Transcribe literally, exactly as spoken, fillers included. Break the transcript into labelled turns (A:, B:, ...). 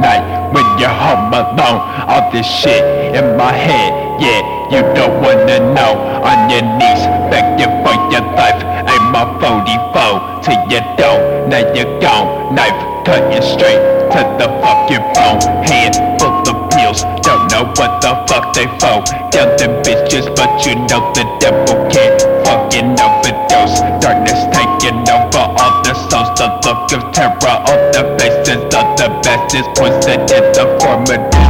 A: night when you're home alone. All this shit in my head, yeah, you don't wanna know. On your knees, begging for your life. Aim my forty-four till you don't. Now you're gone, knife cutting straight to the fucking bone. Hand full of pills, don't know what the fuck they for. Killing bitches, but you know the devil can't fucking overdose. Darkness taking over all the souls. The look of terror on the faces of the best is poison in the form of